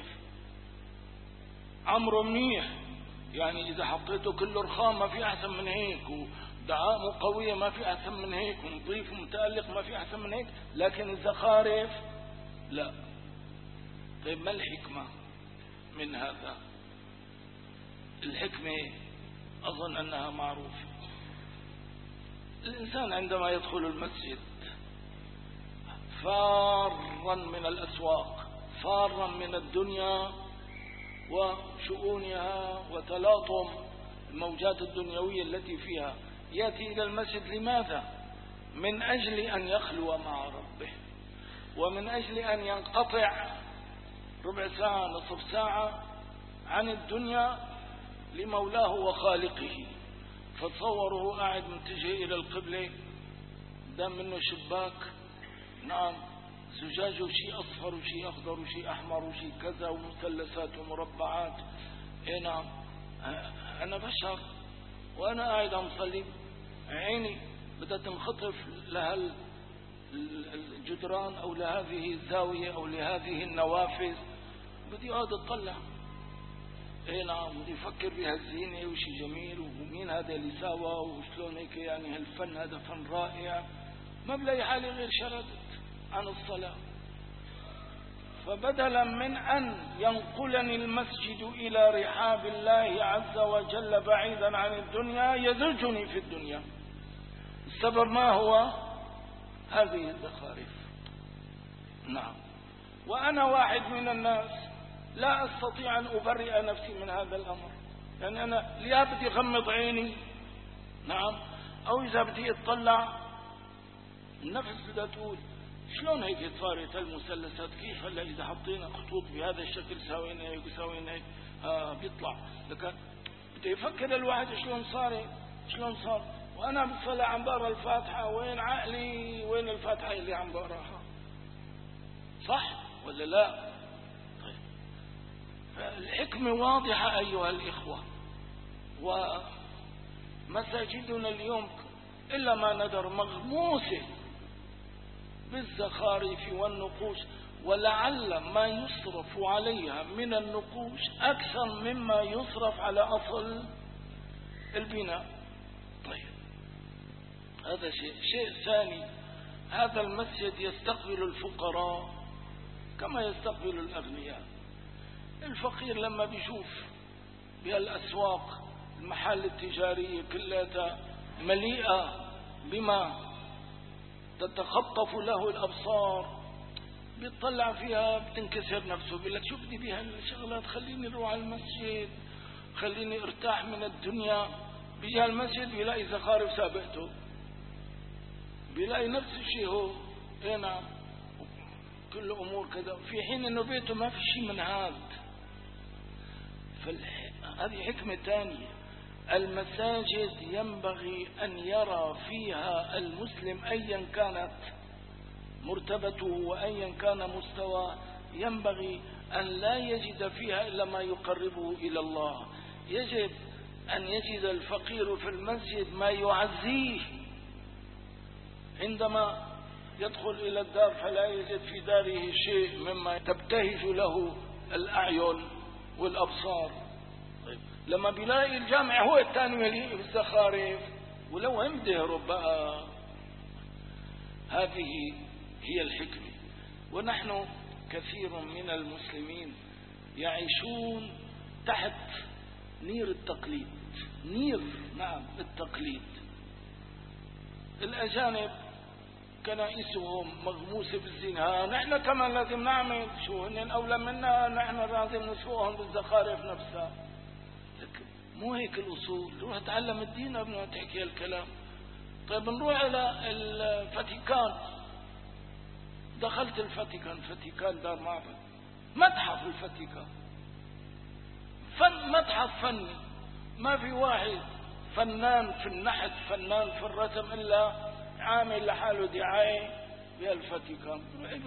عمره منيح، يعني إذا حطيته كله رخام ما في أحسن من هيك، ودعامه قوية ما في أحسن من هيك، ونظيف ومتألق ما في أحسن من هيك، لكن الزخارف لا. طيب ما الحكمة من هذا؟ الحكمة أظن أنها معروفة. الإنسان عندما يدخل المسجد فارا من الأسواق، فارا من الدنيا وشؤونها وتلاطم الموجات الدنيوية التي فيها، يأتي إلى المسجد لماذا؟ من أجل أن يخلو مع ربه، ومن أجل أن ينقطع ربع ساعة نصف ساعة عن الدنيا لمولاه وخالقه. فتصوره قاعد متجه إلى القبلة، قدام منه شباك، نعم، زجاجه شيء أصفر وشيء أخضر وشيء أحمر وشيء كذا ومثلثات ومربعات. إيه نعم، أنا بشر وأنا قاعد أصلي، عيني بدها تنخطف لهالجدران أو لهذه الزاوية أو لهذه النوافذ، بدي أقعد أطلع. إيه نعم، بدي أفكر بهالزينة وشي جميل ومين هذا اللي ساوى وشلون هيك، يعني هالفن هذا فن رائع، ما بلاقي حالي غير شردت عن الصلاة. فبدلا من أن ينقلني المسجد إلى رحاب الله عز وجل بعيدا عن الدنيا يزجني في الدنيا. السبب ما هو؟ هذه الزخارف. نعم. وأنا واحد من الناس لا أستطيع أن أبرئ نفسي من هذا الأمر، يعني أنا لا بدي أغمض عيني، نعم، أو إذا بدي أطلع النفس بدها تقول شلون هيك صارت المثلثات، كيف هلا إذا حطينا خطوط بهذا الشكل سوينا هيك وسوينا هيك بيطلع. لكن بده يفكر الواحد شلون صار. وأنا بالصلاة عم بقرا الفاتحة، وين عقلي وين الفاتحة اللي عم بقراها؟ صح ولا لا؟ طيب. فالحكمة واضحة أيها الإخوة. ومساجدنا اليوم إلا ما ندر مغموسة بالزخارف والنقوش، ولعل ما يصرف عليها من النقوش أكثر مما يصرف على أصل البناء. طيب، هذا شيء ثاني، هذا المسجد يستقبل الفقراء كما يستقبل الأغنياء. الفقير لما بيشوف بهالأسواق المحال التجارية كلها مليئة بما تتخطف له الأبصار، بيطلع فيها بتنكسر نفسه، بيقول لك شو بدي بها الشغلات، خليني اروح على المسجد، خليني ارتاح من الدنيا. بيجي على المسجد بيلاقي زخارف سابقته، بيلاقي نفس الشيء هو. ايه نعم، كل امور كذا، في حين انه بيته ما في شيء من هذا. هذه حكمة ثانية. المساجد ينبغي أن يرى فيها المسلم أيا كانت مرتبته وأيا كان مستواه، ينبغي أن لا يجد فيها إلا ما يقربه إلى الله. يجب أن يجد الفقير في المسجد ما يعزيه، عندما يدخل إلى الدار فلا يجد في داره شيء مما تبتهج له الأعين والأبصار. طيب، لما بيلاقي الجامع هو الثاني مليء بالزخارف ولو اندهروا بقى. هذه هي الحكمة. ونحن كثير من المسلمين يعيشون تحت نير التقليد، نير نعم التقليد. الأجانب كنائسهم مغموسة بالزنا، نحن كمان لازم نعمل، شو هن أولى منا، نحن لازم نسوقهم بالزخارف نفسها. لكن مو هيك الأصول. روح تعلم الدين قبل ما تحكي الكلام. طيب نروح إلى الفاتيكان. دخلت الفاتيكان دار معبد، متحف الفاتيكان، متحف فني، ما في واحد فنان في النحت فنان في الرسم إلا عامل لحاله دعاية بالفاتيكان.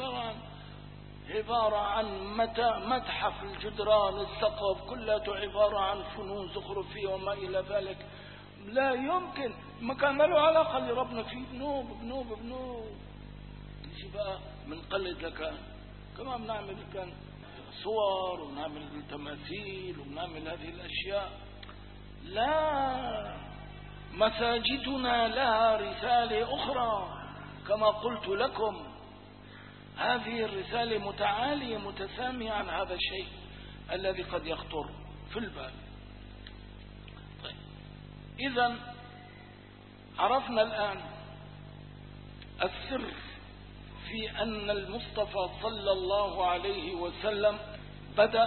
عبارة عن متحف الجدران السقف كلها عبارة عن فنون زخرفية وما إلى ذلك. لا يمكن، ما كان له علاقة اللي ربنا فيه. بنوب يجي بقى منقلد لك كمان، بنعمل كان صور ونعمل تماثيل ونعمل هذه الأشياء. لا، مساجدنا لها رسالة أخرى كما قلت لكم. هذه الرسالة متعالية متسامية عن هذا الشيء الذي قد يخطر في البال. طيب، إذن عرفنا الآن السر في أن المصطفى صلى الله عليه وسلم بدأ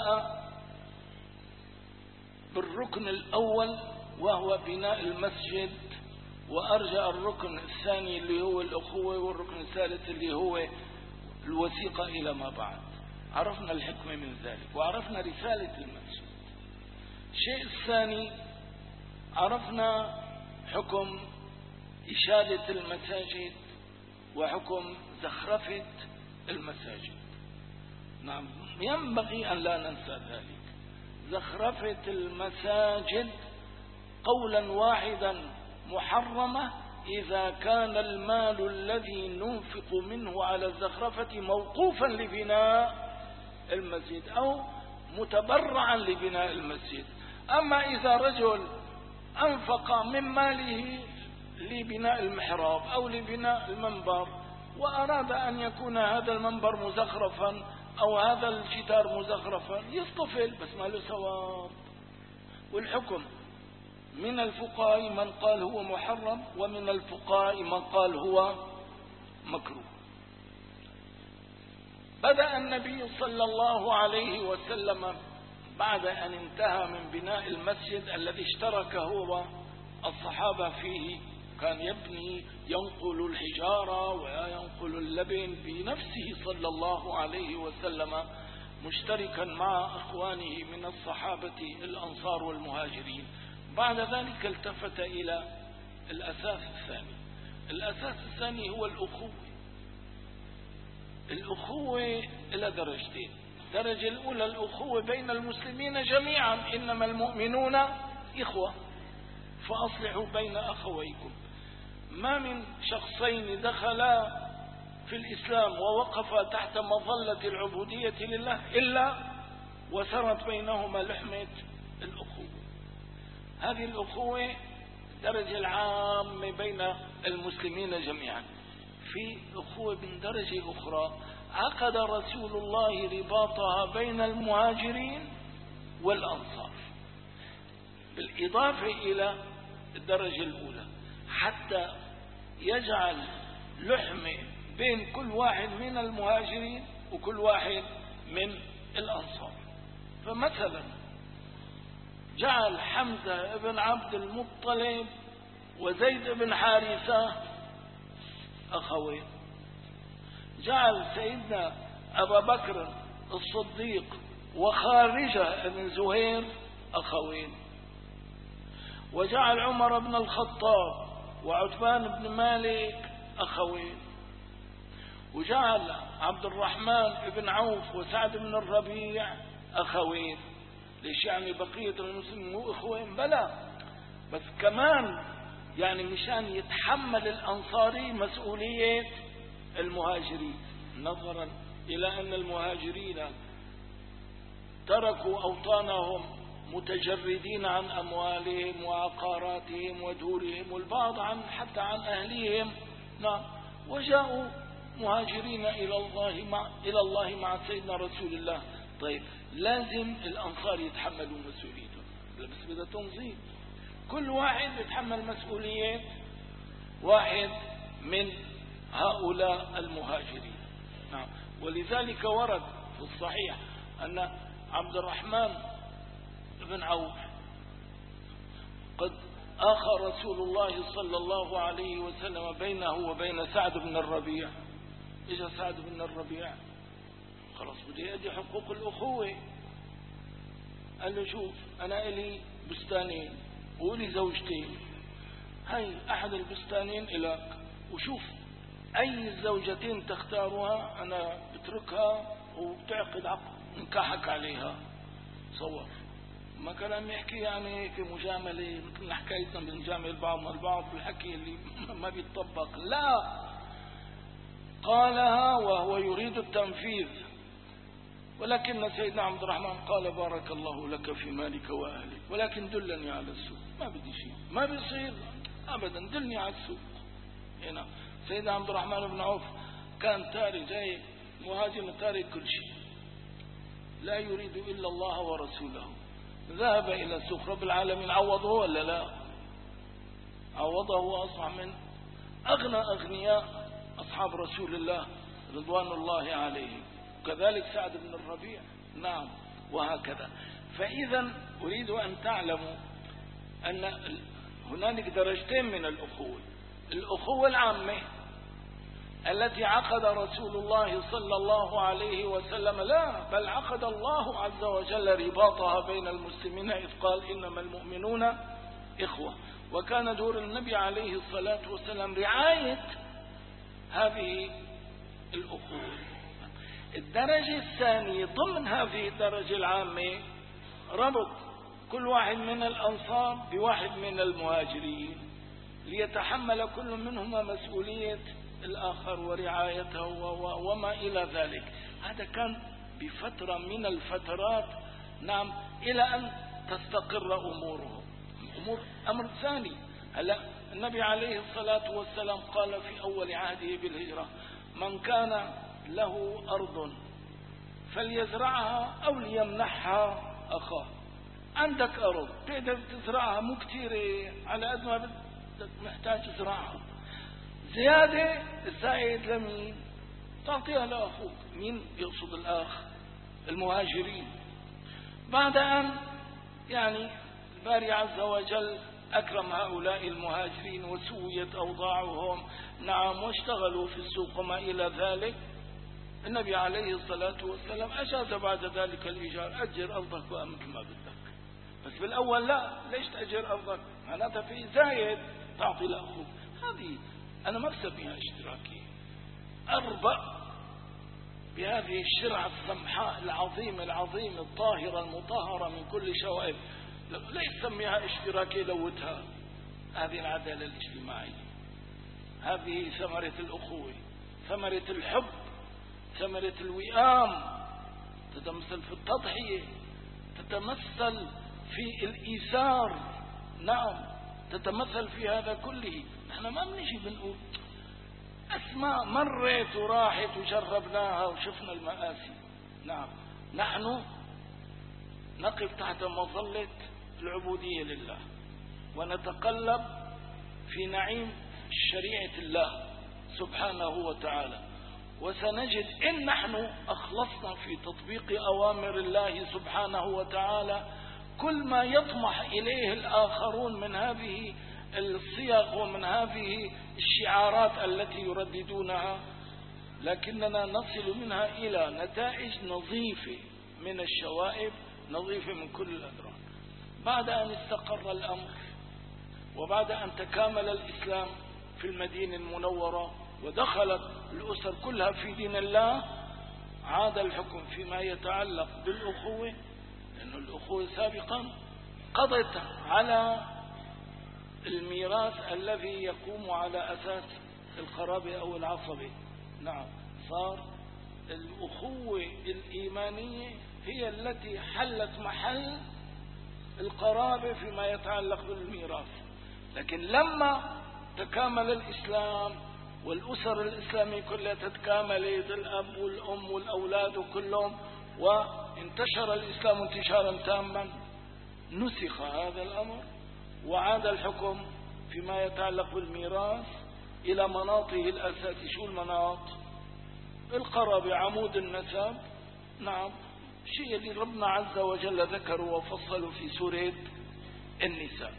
بالركن الأول وهو بناء المسجد، وأرجع الركن الثاني اللي هو الأخوة، والركن الثالث اللي هو الوثيقة إلى ما بعد. عرفنا الحكمة من ذلك وعرفنا رسالة المسجد. الشيء الثاني عرفنا حكم إشادة المساجد وحكم زخرفة المساجد. نعم، ينبغي أن لا ننسى ذلك. زخرفة المساجد قولا واحدا محرمة إذا كان المال الذي ننفق منه على الزخرفة موقوفا لبناء المسجد أو متبرعا لبناء المسجد. أما إذا رجل أنفق من ماله لبناء المحراب أو لبناء المنبر وأراد أن يكون هذا المنبر مزخرفا أو هذا الجدار مزخرفا، يصطفل بس ما له ثواب. والحكم من الفقهاء من قال هو محرم، ومن الفقهاء من قال هو مكروه. بدأ النبي صلى الله عليه وسلم بعد أن انتهى من بناء المسجد الذي اشترك هو الصحابة فيه، كان يبني ينقل الحجارة وينقل اللبن بنفسه صلى الله عليه وسلم مشتركا مع أخوانه من الصحابة الأنصار والمهاجرين. بعد ذلك التفت إلى الأساس الثاني. الأساس الثاني هو الأخوة. الأخوة إلى درجتين. الدرجة الأولى الأخوة بين المسلمين جميعا، إنما المؤمنون إخوة فأصلحوا بين أخويكم. ما من شخصين دخلا في الإسلام ووقفا تحت مظلة العبودية لله إلا وسرت بينهما لحمة الأخوة. هذه الأخوة الدرجة العامة بين المسلمين جميعا. في أخوة من درجة أخرى عقد رسول الله رباطها بين المهاجرين والأنصار بالإضافة إلى الدرجة الأولى، حتى يجعل لحمة بين كل واحد من المهاجرين وكل واحد من الأنصار. فمثلا جعل حمزة بن عبد المطلب وزيد بن حارثة أخوين، جعل سيدنا أبا بكر الصديق وخارجة بن زهير أخوين، وجعل عمر بن الخطاب وعثمان بن مالك أخوين، وجعل عبد الرحمن بن عوف وسعد بن الربيع أخوين. ليش يعني بقية المسلمين مو أخوين؟ بلى، بس كمان يعني مشان يتحمل الأنصاري مسؤولية المهاجرين، نظرا إلى أن المهاجرين تركوا أوطانهم متجردين عن أموالهم وعقاراتهم ودورهم، والبعض حتى عن أهليهم. نعم. وجاءوا مهاجرين إلى الله مع سيدنا رسول الله. طيب لازم الأنصار يتحملوا مسؤوليتهم، بس بدها تنظيم. كل واحد يتحمل مسؤولية واحد من هؤلاء المهاجرين. نعم. ولذلك ورد في الصحيح أن عبد الرحمن بن عوف قد آخى رسول الله صلى الله عليه وسلم بينه وبين سعد بن الربيع. إجا سعد بن الربيع خلاص بدي أدي حقوق الأخوة. قال له شوف أنا إلي بستانين وإلي زوجتين، هاي أحد البستانين إلك، وشوف أي الزوجتين تختارها أنا بتركها وبتعقد عقد نكاحك عليها. صور ما كلام يحكي يعني هيك مجاملة مثل حكايتنا بنجامل بعضنا البعض بالحكي اللي ما بيتطبق. لا، قالها وهو يريد التنفيذ. ولكن سيدنا عبد الرحمن قال بارك الله لك في مالك وأهلك، ولكن دلني على السوق. ما بدي شيء، ما بيصير أبدا، دلني على السوق. هنا سيدنا عبد الرحمن بن عوف كان تارك، جاي مهاجم تارك كل شيء، لا يريد إلا الله ورسوله. ذهب إلى سوق رب العالمين، عوضه ولا لا؟ عوضه وأصبح من أغنى أغنياء أصحاب رسول الله رضوان الله عليه. وكذلك سعد بن الربيع. نعم. وهكذا. فإذا أريد أن تعلموا أن هنالك درجتين من الأخوة. الأخوة العامة التي عقد رسول الله صلى الله عليه وسلم، لا بل عقد الله عز وجل رباطها بين المسلمين إذ قال إنما المؤمنون إخوة. وكان دور النبي عليه الصلاة والسلام رعاية هذه الأخوة. الدرجة الثانية ضمن هذه الدرجة العامة ربط كل واحد من الأنصار بواحد من المهاجرين ليتحمل كل منهما مسؤولية الآخر ورعايته وما إلى ذلك. هذا كان بفترة من الفترات. نعم. إلى أن تستقر أمورهم. أمر ثاني. هلا النبي عليه الصلاة والسلام قال في أول عهده بالهجرة من كان له أرض فليزرعها أو ليمنحها أخاه. عندك أرض تقدر تزرعها، مو كتير، على قد ما بدك محتاج تزرعها. زيادة الزائد لمين؟ تعطيها لأخوك. مين يقصد الآخ؟ المهاجرين. بعد أن يعني الباري عز وجل أكرم هؤلاء المهاجرين وسويت أوضاعهم، نعم، واشتغلوا في السوق وما إلى ذلك، النبي عليه الصلاة والسلام أجاز بعد ذلك الإيجار. أجر أرضك وأمك ما بدك. بس بالأول لا، ليش تأجر أرضك؟ معناتها في زايد تعطي لأخوك. هذه أنا ما بسميها اشتراكية. أربع بهذه الشرعة السمحاء العظيمة الطاهرة المطهرة من كل شوائب، ليش تسميها اشتراكية؟ لوتها. هذه العدالة الاجتماعية، هذه ثمرة الأخوة، ثمرة الحب، ثمرة الوئام، تتمثل في التضحية، تتمثل في الإيثار. نعم، تتمثل في هذا كله. نحن ما بنجي بنقول أسماء مرت وراحت وجربناها وشفنا المآسي. نعم، نحن نقف تحت مظلة العبودية لله ونتقلب في نعيم شريعة الله سبحانه وتعالى، وسنجد إن نحن أخلصنا في تطبيق أوامر الله سبحانه وتعالى كل ما يطمح إليه الآخرون من هذه الصيغ ومن هذه الشعارات التي يرددونها، لكننا نصل منها إلى نتائج نظيفة من الشوائب، نظيفة من كل الأدران. بعد أن استقر الأمر وبعد أن تكامل الإسلام في المدينة المنورة ودخلت الأسر كلها في دين الله، عاد الحكم فيما يتعلق بالأخوة، لأن الأخوة سابقا قضت على الميراث الذي يقوم على أساس القرابة أو العصبة. نعم، صار الأخوة الإيمانية هي التي حلت محل القرابة فيما يتعلق بالميراث. لكن لما تكامل الإسلام والأسر الإسلامية كلها تتكاملت، الأب والأم والأولاد كلهم، وانتشر الإسلام انتشارا تاما، نسخ هذا الأمر وعاد الحكم فيما يتعلق بالميراث إلى مناطه الأساسية. شو المناط؟ القرابة، عمود النسب. نعم، الشيء اللي ربنا عز وجل ذكره وفصله في سورة النساء.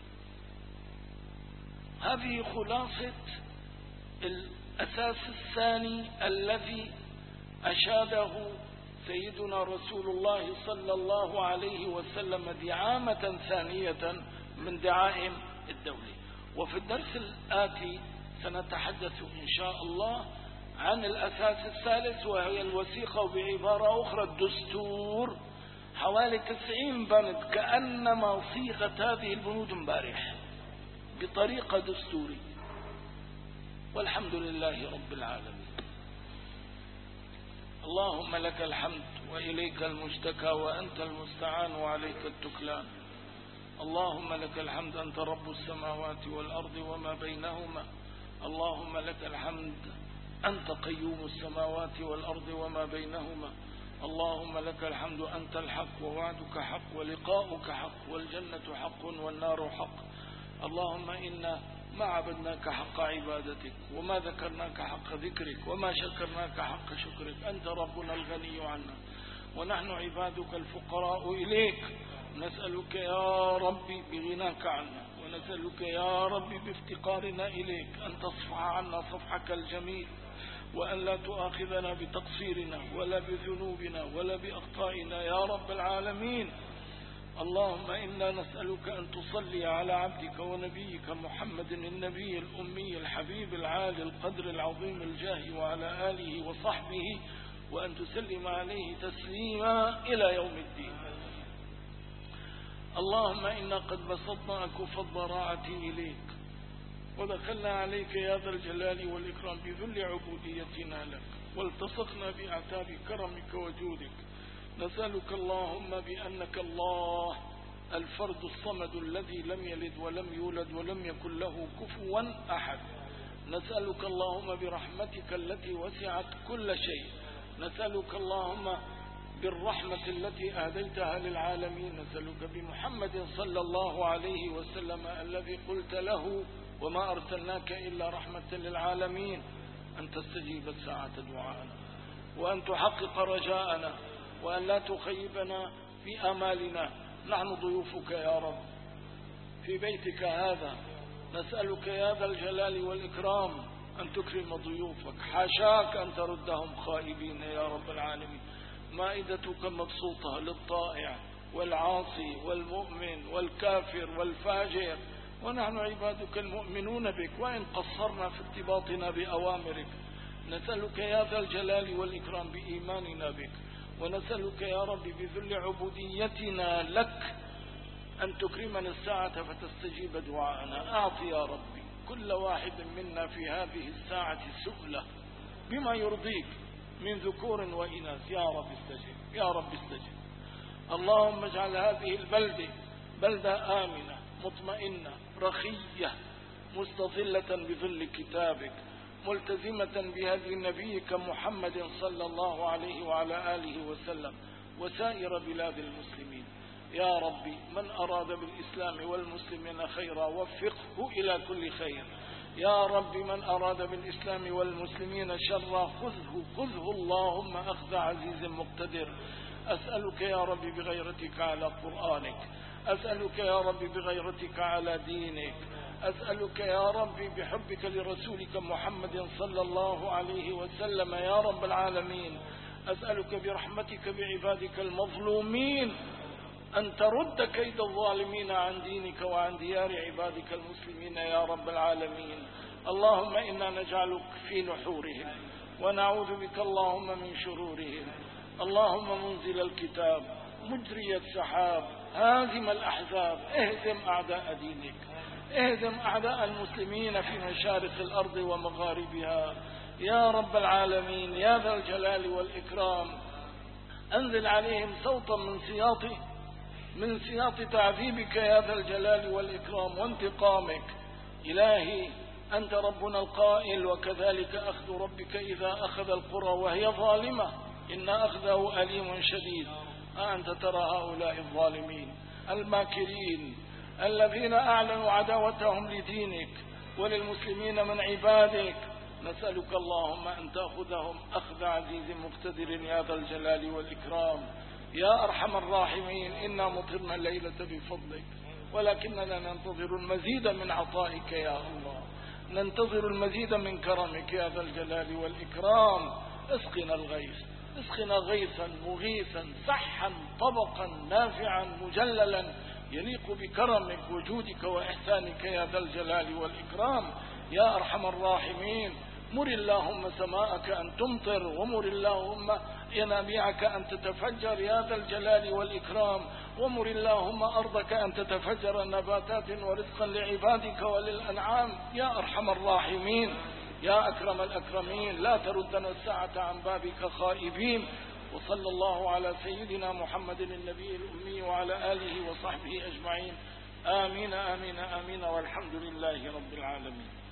هذه خلاصة الأساس الثاني الذي أشاده سيدنا رسول الله صلى الله عليه وسلم دعامة ثانية من دعائم الدولة. وفي الدرس الآتي سنتحدث إن شاء الله عن الأساس الثالث، وهي الوثيقة، وبعبارة أخرى الدستور. حوالي 90 بند، كأنما صيغت هذه البنود امبارح بطريقة دستورية، والحمد لله رب العالمين. اللهم لك الحمد وإليك المشتكى وأنت المستعان وعليك التكلان. اللهم لك الحمد، أنت رب السماوات والأرض وما بينهما. اللهم لك الحمد، أنت قيوم السماوات والأرض وما بينهما. اللهم لك الحمد، أنت الحق ووعدك حق ولقاؤك حق والجنة حق والنار حق. اللهم إنا ما عبدناك حق عبادتك وما ذكرناك حق ذكرك وما شكرناك حق شكرك. أنت ربنا الغني عنا ونحن عبادك الفقراء إليك. نسألك يا ربي بغناك عنا، ونسألك يا ربي بافتقارنا إليك أن تصفح عنا صفحك الجميل، وأن لا تؤاخذنا بتقصيرنا ولا بذنوبنا ولا بأخطائنا يا رب العالمين. اللهم إنا نسألك أن تصلي على عبدك ونبيك محمد النبي الأمي الحبيب العالي القدر العظيم الجاه، وعلى آله وصحبه، وأن تسلم عليه تسليما إلى يوم الدين. اللهم إنا قد بسطنا أكف الضراعة إليك، ودخلنا عليك يا ذا الجلال والإكرام بذل عبوديتنا لك، والتصقنا بأعتاب كرمك وجودك. نسألك اللهم بأنك الله الفرد الصمد الذي لم يلد ولم يولد ولم يكن له كفوا أحد. نسألك اللهم برحمتك التي وسعت كل شيء، نسألك اللهم بالرحمة التي أهديتها للعالمين، نسألك بمحمد صلى الله عليه وسلم الذي قلت له وما أرسلناك إلا رحمة للعالمين، أن تستجيب الساعة دعاءنا، وأن تحقق رجاءنا، وأن لا تخيبنا في آمالنا. نحن ضيوفك يا رب في بيتك هذا، نسألك يا ذا الجلال والإكرام أن تكرم ضيوفك، حاشاك أن تردهم خائبين يا رب العالمين. مائدتك مبسوطة للطائع والعاصي والمؤمن والكافر والفاجر، ونحن عبادك المؤمنون بك وإن قصرنا في ارتباطنا بأوامرك. نسألك يا ذا الجلال والإكرام بإيماننا بك، ونسألك يا رب بذل عبوديتنا لك أن تكرمنا الساعة فتستجيب دعاءنا. أعط يا ربي كل واحد منا في هذه الساعة سؤلة بما يرضيك من ذكور وإناث. يا رب استجب، يا رب استجب. اللهم اجعل هذه البلدة بلدة آمنة مطمئنة رخية مستظلة بظل كتابك، ملتزمة بهدي نبيك محمد صلى الله عليه وعلى آله وسلم، وسائر بلاد المسلمين. يا ربي من أراد بالإسلام والمسلمين خيرا وفقه إلى كل خير. يا رب من أراد بالإسلام والمسلمين شرا خذه اللهم أخذ عزيز مقتدر. أسألك يا رب بغيرتك على قرآنك، أسألك يا رب بغيرتك على دينك، أسألك يا رب بحبك لرسولك محمد صلى الله عليه وسلم يا رب العالمين. أسألك برحمتك بعبادك المظلومين أن ترد كيد الظالمين عن دينك وعن ديار عبادك المسلمين يا رب العالمين. اللهم إنا نجعلك في نحورهم ونعوذ بك اللهم من شرورهم. اللهم منزل الكتاب مجري السحاب هازم الأحزاب، اهزم أعداء دينك، اهزم أعداء المسلمين في مشارق الأرض ومغاربها يا رب العالمين يا ذا الجلال والإكرام. أنزل عليهم صوتا من سياط من سياط تعذيبك يا ذا الجلال والإكرام وانتقامك. إلهي أنت ربنا القائل: وكذلك أخذ ربك إذا أخذ القرى وهي ظالمة إن أخذه أليم شديد. أنت ترى هؤلاء الظالمين الماكرين الذين أعلنوا عداوتهم لدينك وللمسلمين من عبادك، نسألك اللهم أن تأخذهم أخذ عزيز مقتدر يا ذا الجلال والإكرام يا أرحم الراحمين. إنا مطرنا الليلة بفضلك، ولكننا ننتظر المزيد من عطائك يا الله، ننتظر المزيد من كرمك يا ذا الجلال والإكرام. اسقنا الغيث، اسقنا غيثا مغيثا سحا طبقا نافعا مجللا يليق بكرمك وجودك وإحسانك يا ذا الجلال والإكرام يا أرحم الراحمين. مر اللهم سماءك أن تمطر، ومر اللهم ينابيعك أن تتفجر يا ذا الجلال والإكرام، ومر اللهم أرضك أن تتفجر نباتات ورزقا لعبادك وللأنعام يا أرحم الراحمين يا أكرم الأكرمين. لا تردنا الساعة عن بابك خائبين. وصلى الله على سيدنا محمد النبي الأمي وعلى آله وصحبه أجمعين. آمين آمين آمين، والحمد لله رب العالمين.